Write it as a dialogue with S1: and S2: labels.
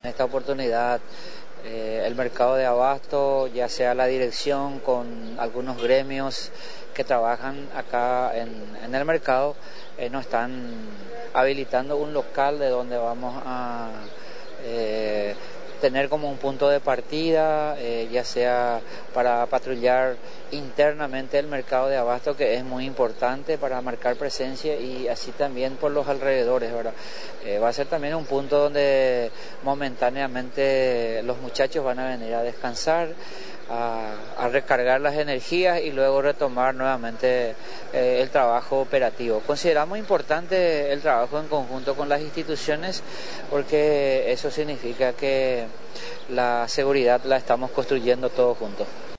S1: esta oportunidad el mercado de abasto, ya sea la dirección con algunos gremios que trabajan acá en el mercado, nos están habilitando un local de donde vamos a tener como un punto de partida, ya sea para patrullar internamente el mercado de abasto, que es muy importante para marcar presencia, y así también por los alrededores, ¿verdad? Va a ser también un punto donde momentáneamente los muchachos van a venir a descansar, a recargar las energías y luego retomar nuevamente el trabajo operativo. Consideramos importante el trabajo en conjunto con las instituciones, porque eso significa que la seguridad la estamos construyendo todos juntos.